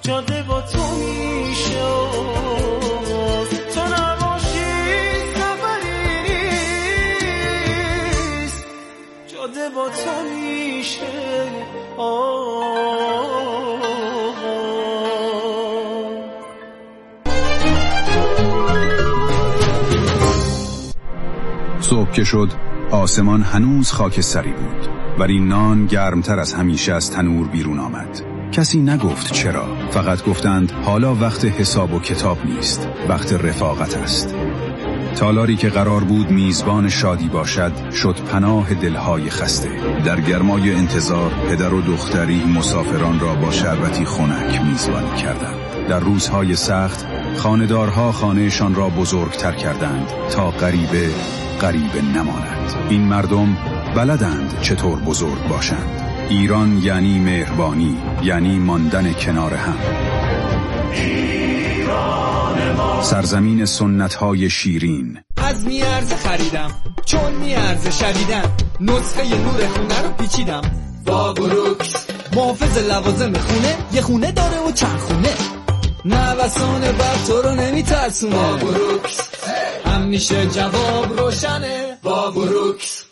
جاده با تو میشه، تو نباشی سفری نیست، جاده با تو میشه. صبح که شد آسمان هنوز خاکستری بود، ولی نان گرمتر از همیشه از تنور بیرون آمد. کسی نگفت چرا، فقط گفتند حالا وقت حساب و کتاب نیست، وقت رفاقت است. تالاری که قرار بود میزبان شادی باشد شد پناه دلهای خسته. در گرمای انتظار پدر و دختری مسافران را با شربتی خنک میزبانی کردند. در روزهای سخت خانه‌دارها خانهشان را بزرگتر کردند تا غریبه نماند. این مردم بلدند چطور بزرگ باشند. ایران یعنی مهربانی، یعنی ماندن کنار هم. سرزمین سنت‌های شیرین. از میارزه خریدم چون میارزه شدیدم، نسخه نور خونه رو پیچیدم. واگروکس محافظ لوازم خونه، یه خونه داره و چند خونه، نوسان بر تو رو نمیترسونه. واگروکس همیشه جواب روشنه. واگروکس.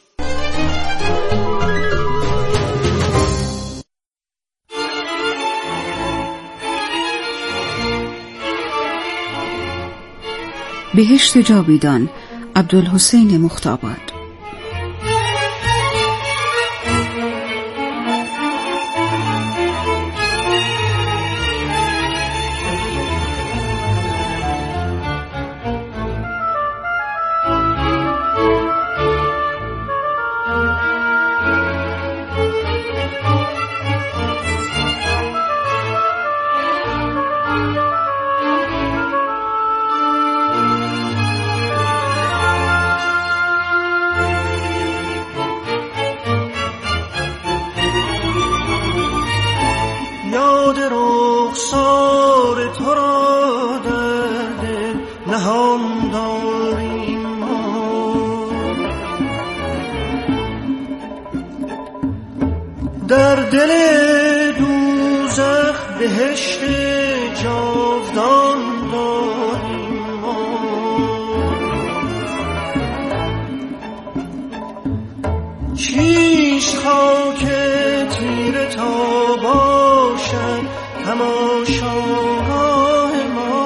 بهشت جاویدان، عبدالحسین مختاباد. در دل دوزخ بهشت جاودان داریم ما، چیش خاک تیره تا باشد تماشاگاه ما،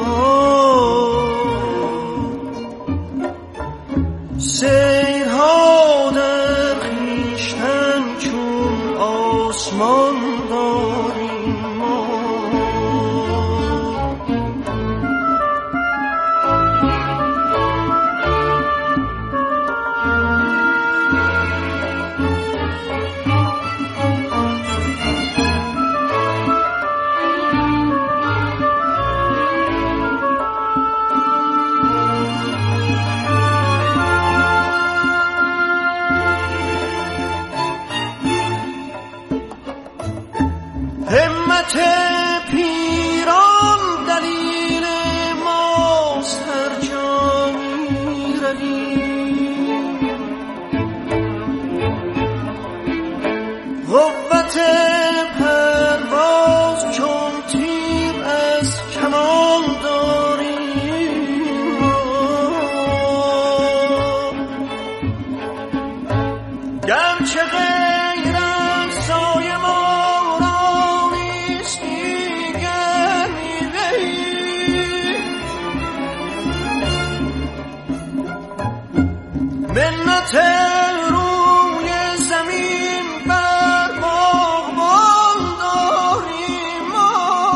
سیرها در خویشتن چون آسمان داریم ما. همت پیران دلیل ماست، هر جا می‌رویم قوت پرواز چون تیر از کمان داریم، گرچه غیر از سایه ما منت روی زمین بر باغبان داریم ما.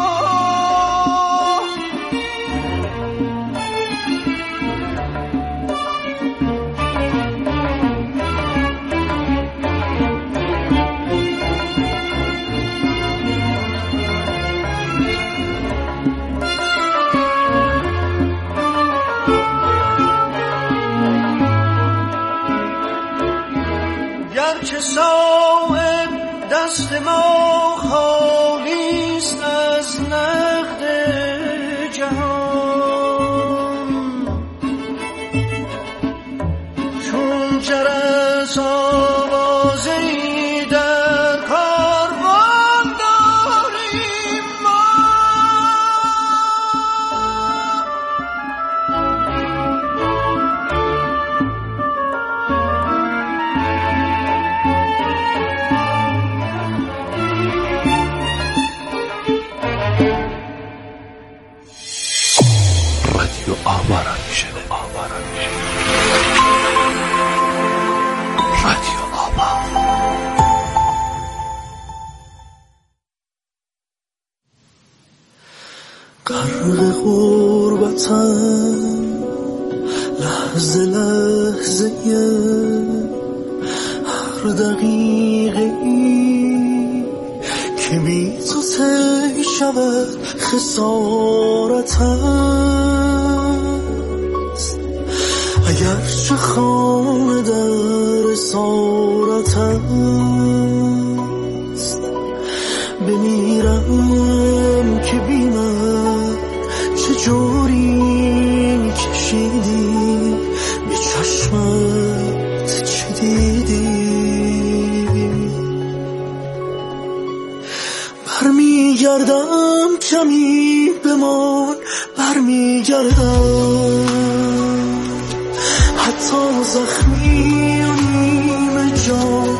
گرچه صاحب دست ما خالیست از نقد جهان، چون جرس آوازه‌ای در کاروان داریم ما. صورتم لحظه لحظه هر دقیقه ای که بی تو طی شود خسارت است. اگرچه خانه در اسارت است بمیرم که بی من چجوری کشیدی به چشمت چه دیدی. برمیگردم کمی بمان برمیگردم حتی زخمی و نیمه جان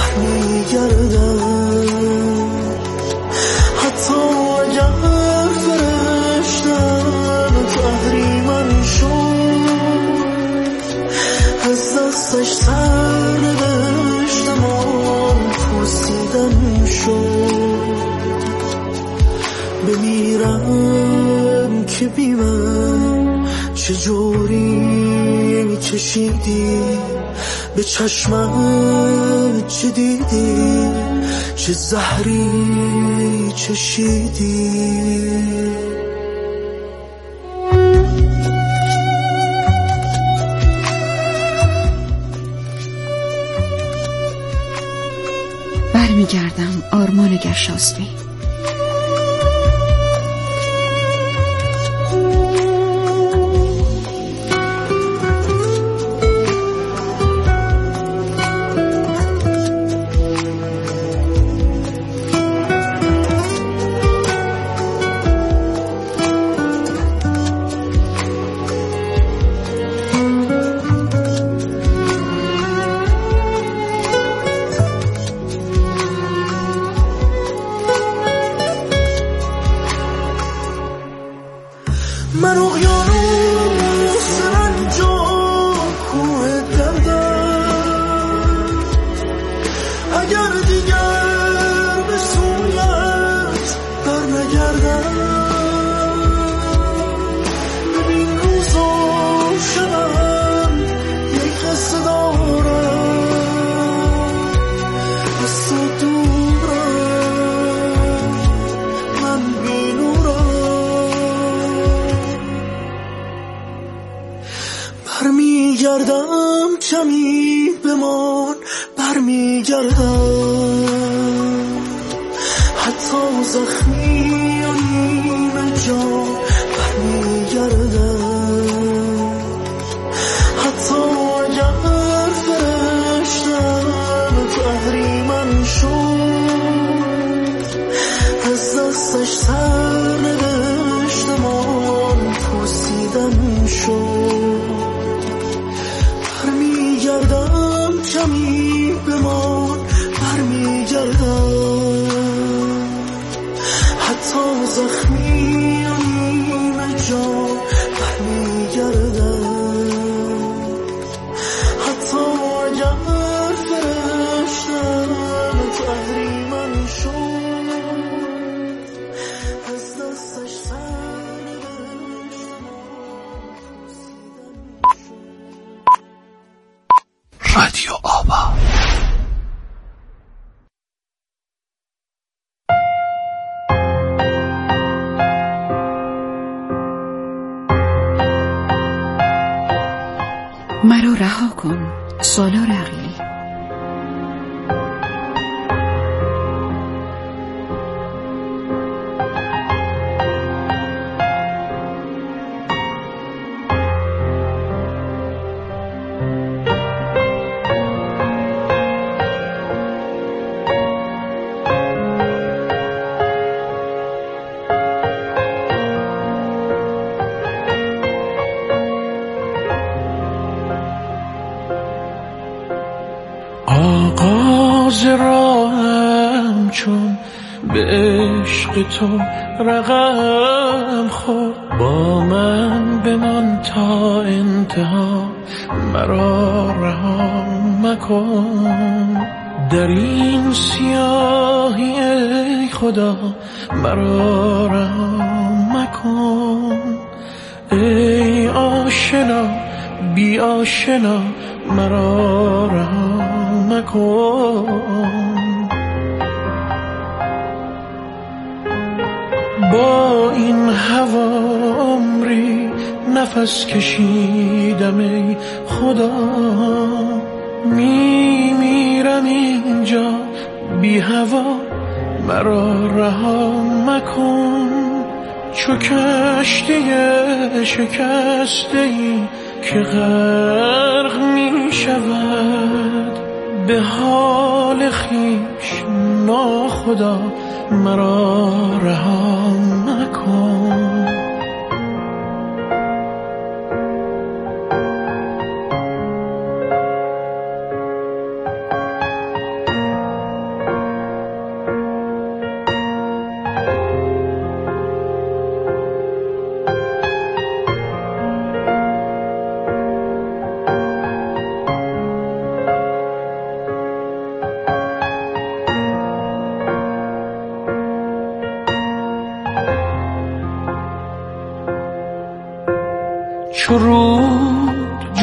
برمیگردم حتی اگر فرشتم تحریمم شد از دستش سر نوشتم پوسیدم شد. بمیرم که بی من چجوری کشیدی به چشمت چه دیدی چه زهری چشیدی. برمیگردم آرمان گرشاسبی. من اقیانوس سرانجام کوه دردم اگر دیگر به سویت بر نگردم ببین روزا شبم یک قصه دارم از تو دورم من بی برمیگردم کمی بمان برمیگردم حتی زخمی و نیمه جان برمیگردم حتی اگر فرشتم تحریمم شد از دستش سر نوشتم پوسیدم شد. برمیگردم کمی بمان برمیگردم حتی زخمی و نیمه جان برمیگردم حتی اگر فرشتم تحریمم شد از دستش سر نوشتم رادیو آوا. مرا رها کن سالار عقیلی. آغاز راهم چون به عشق تو رقم خورد با من بمان تا انتها مرا رها مکن در این سیاهی ای خدا مرا رها مکن ای آشنا بی آشنا مرا رها مکن. با این هوا عمری نفس کشیدم ای خدا، میمیرم اینجا بی هوا مرا رها مکن. چو کشتی شکسته‌ای که غرق می شود، به حال خویش ناخدا مرا رها مکن. چو رود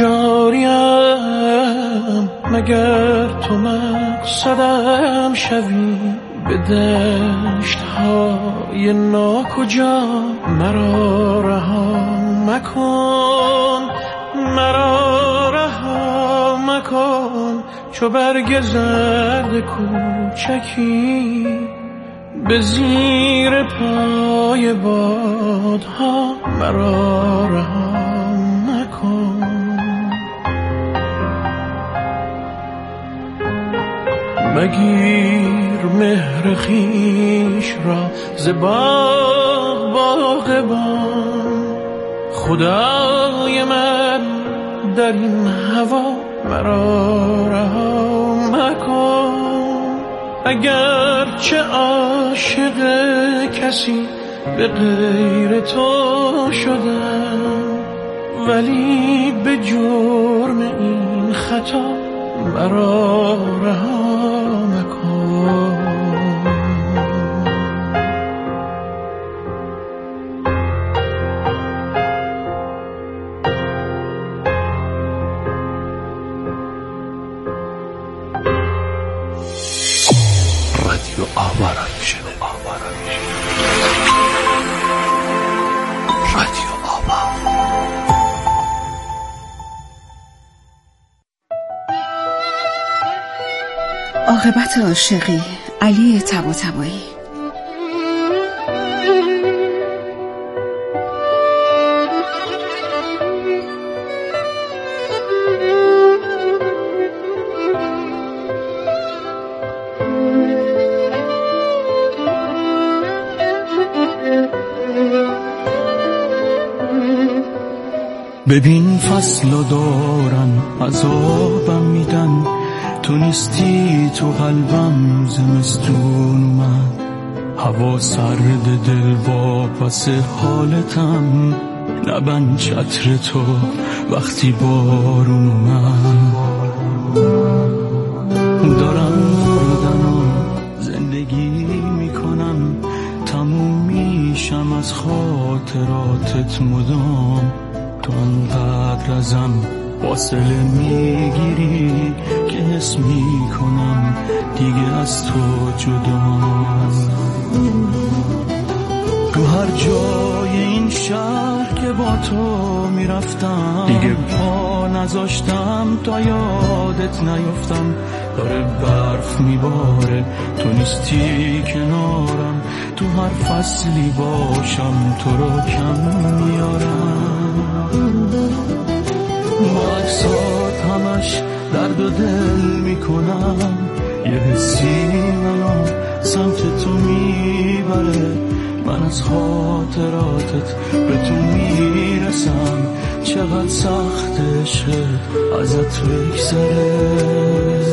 جاریم مگر تو مقصدم شوی، به دشت های ناکجا مرا رها مکن. مرا رها مکن چو برگ زرد کوچکی به زیر پای بادها مرا رها مکن. مگیر مهر خویش را ز باغبان، خدای من در این هوا مرا رها مکن. اگر چه عاشق کسی به غیر تو شدم، ولی به جرم این خطا مرا رها مکن. رادیو آوارایش، رادیو آوا. عاقبت عاشقی، علی طباطبایی. ببین فصل دارن عذابم میدن، تو نیستی تو قلبم زمستون من. هوا سرد دل واپس حالتم، نبند چتر تو وقتی بارون من. دارم مردنم زندگی میکنم، تموم میشم از خاطراتت مدام. تو انقدر ازم فاصله میگیری که حس میکنم دیگه از تو جدام. تو هر جای این شهر که با تو میرفتم، دیگه پا نذاشتم تا یادت نیفتم. داره برف میباره تو نیستی کنارم، تو هر فصلی باشم تو رو کم میارم. با عکسات همش درد و دل میکنم، یه حسی منو سمت تو میبره. من از خاطراتت به تو میرسم، چقدر سخت عشقت ازت بگذره.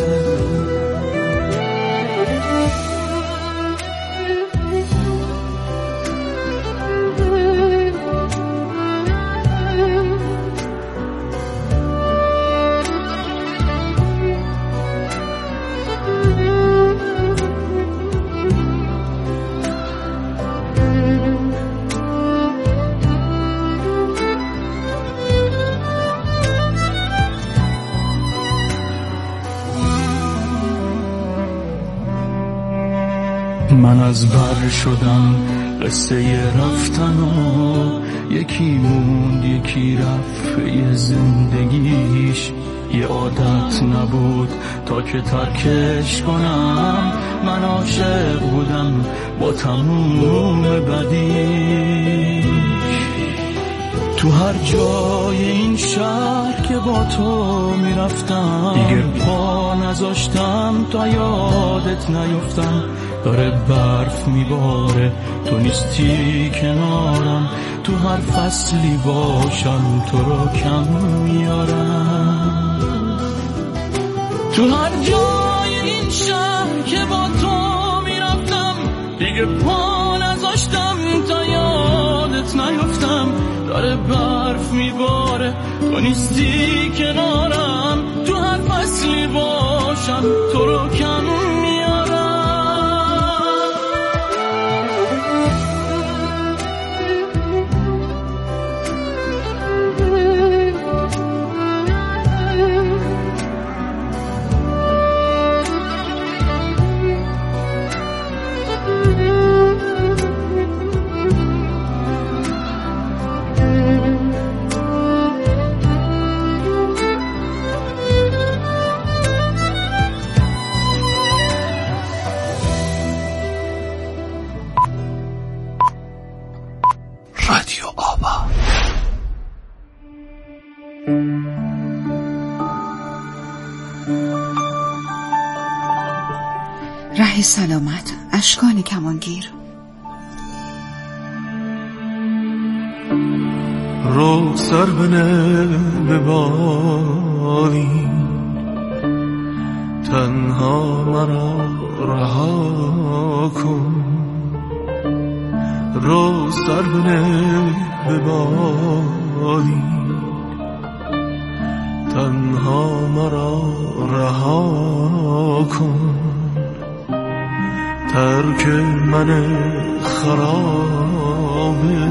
من از بر شدم قصه رفتن و یکی موند یکی رفت زندگیش. یه عادت نبود تا که ترکش کنم، من عاشق بودم با تموم بدیش. تو هر جای این شهر که با تو میرفتم دیگه پا نذاشتم تا یادت نیفتم. داره برف میباره تو نیستی کنارم، تو هر فصلی باشم تو رو کم میارم. تو هر جای این شهر که با تو میرفتم دیگه پا نذاشتم تا یادت نیفتم. داره برف میباره تو نیستی کنارم، تو هر فصلی باشم تو رو کم میارم. رادیو آوا. ره سلامت، اشکان کمانگیر. رو سر بنه به بالین، تنها مرا رها کن. رو سر بنه به بالین، تنها مرا رها کن. ترک من خرابه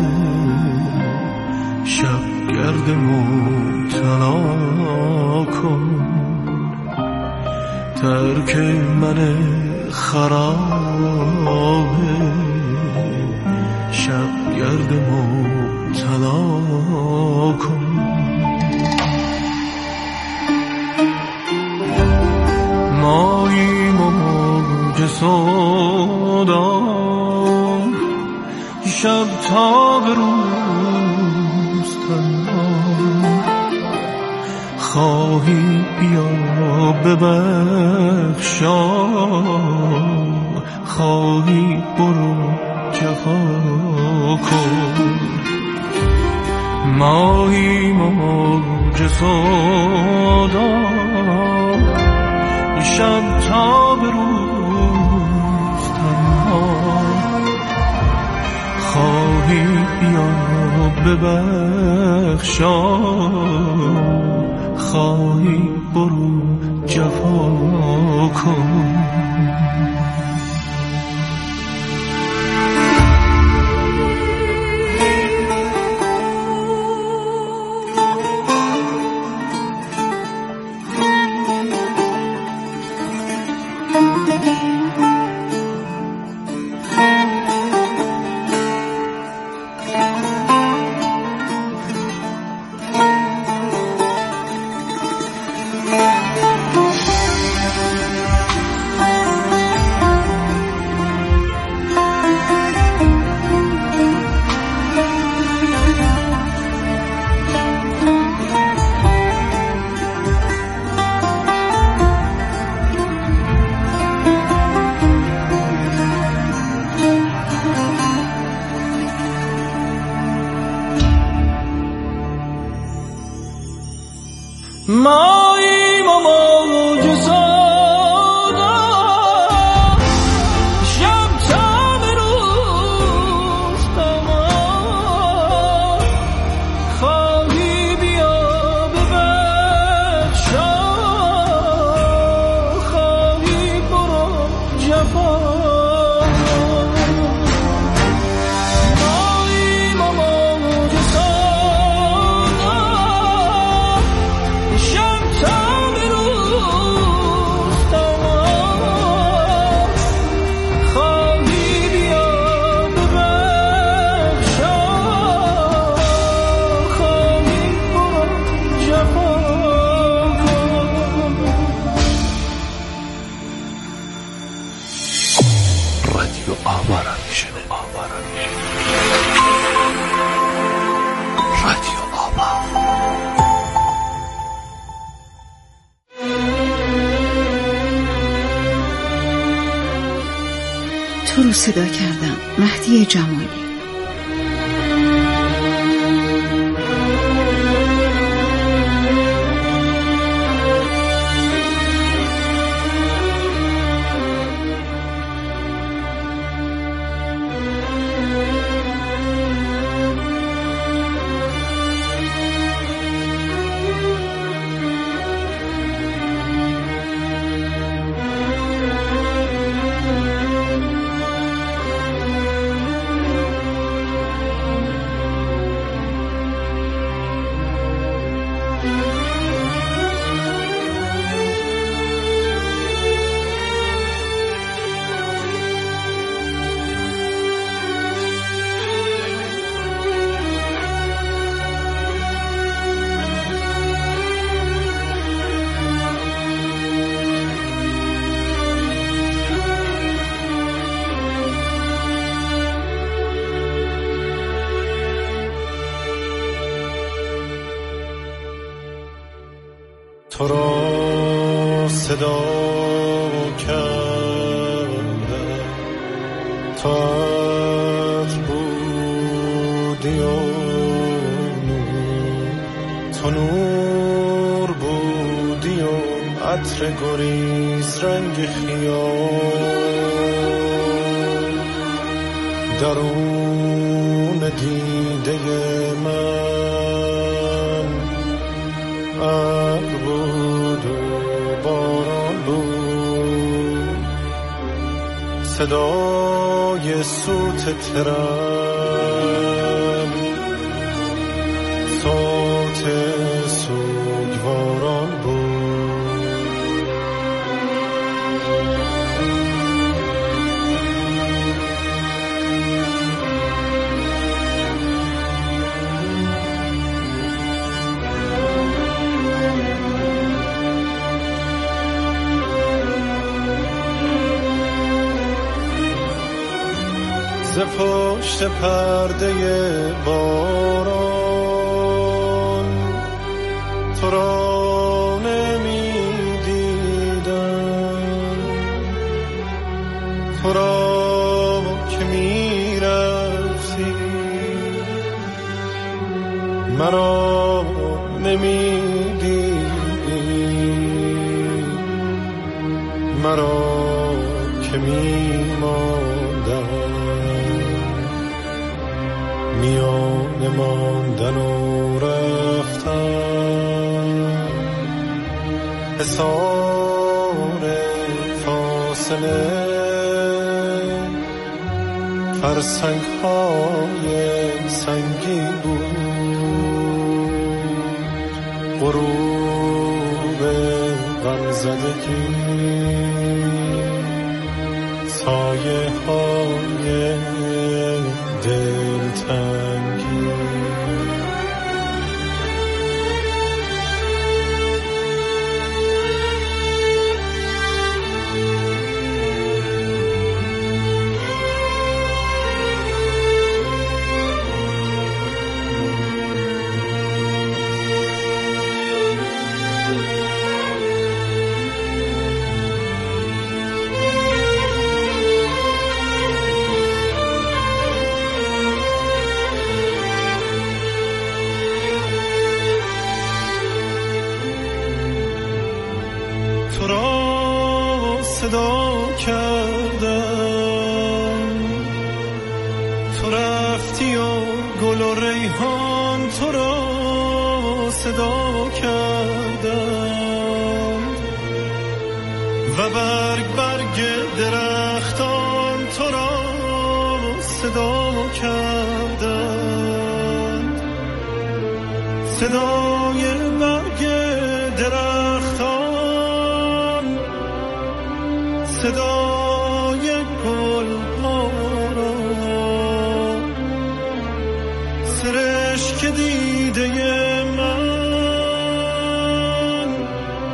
شب گرد مبتلا کن. ترک من خرابه شب گرد مبتلا کن. ماییم و موج سودا، شب تا به روز تنها. خواهی بیا ببخشا، خواهی برو جفا کن. ماییم و موج سودا، شب تا به روز تنها. خواهی بیا ببخشا، خواهی برو جفا کن. رادیو آوا را میشنه. رادیو آوا. تو رو صدا کردم. مهدی جمالی. تو را صدا کردم تات بودی و نور، تو نور بودی و عطر گریز رنگ خیال، درون دیده من ابر بود و باران بود، صدای سوت ترن صوت سوگواران بود. ز پشت پرده باران تو را نمی‌دیدم، تو را که می‌رفتی مرا نمی‌دیدی، مرا که می‌ماندم میان ماندن و رفتن، حصار فاصله فرسنگ های سنگی بود، غروب غمزدگی سایه های دلتنگی. تو را صدا کردم تو رفتی و گل و ریحان تو را صدا کردم و برگ درختان تو را صدا کردم، صدای برگ درختان صدای گل‌ها را، سرشک دیده من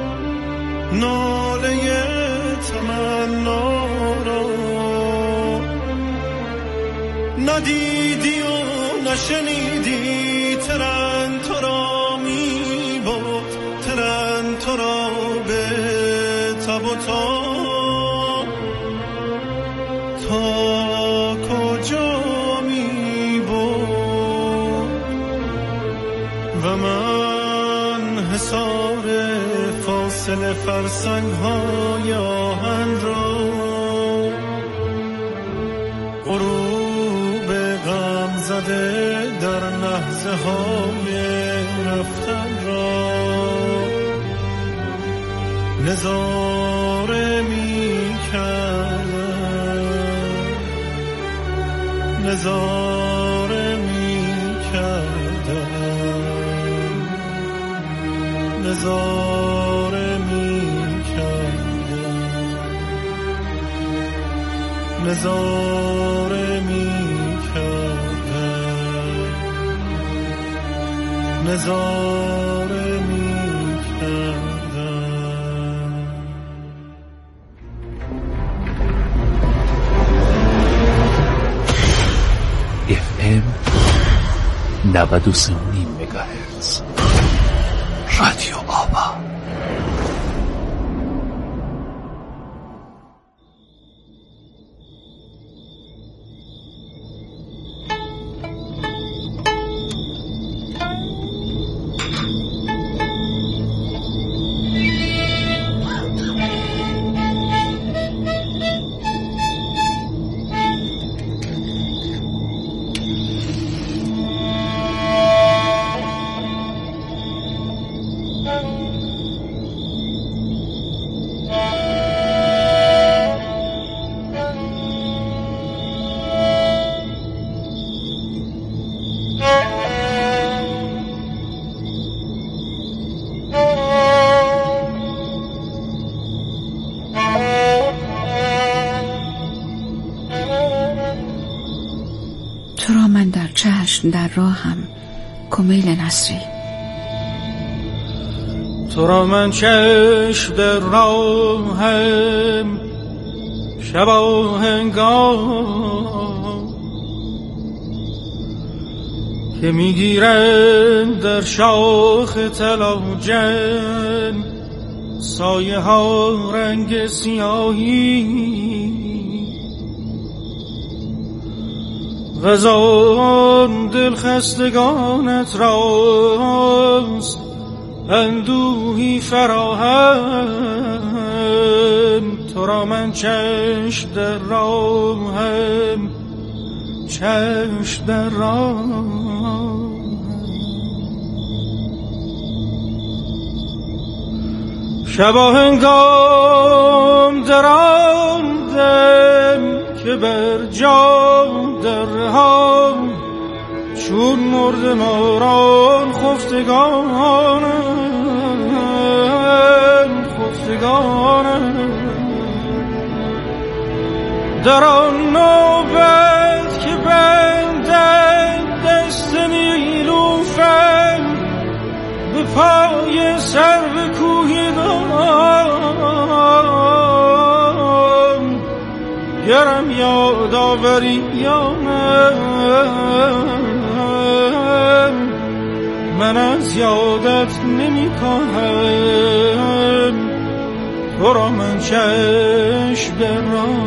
ناله تمنا را ندیدی و نشنیدی ترن تو را می برد ترن تو را به تب و تا کجا می برد و من حصار فاصله فرسنگ های آهن را غروب غم زده در لحظه های رفتن را نظاره می کردم نظاره می کردم نظاره می کردم نظاره می کردم نظاره می کردم. FM 93.5 مگاهرتز رادیو آوا. تو را من در چشم در راهم کمیل نصری. تو را من چشم در راهم شب آهنگان که میگیرند در شاخ طلاجن سایه ها رنگ سیاهی غذان دل خستگانت راست اندوهی فراهم. تو را من چشم در راهم چشم در راهم شبا هنگام در آن دم که بر جان درها چون مرد ماران خفتگانم در آن نوبت که بندد دست نیلوفر به پای سر کوهی دارم گرم یاد آوری یا من از یادت نمی کاهم. تو را من چشم در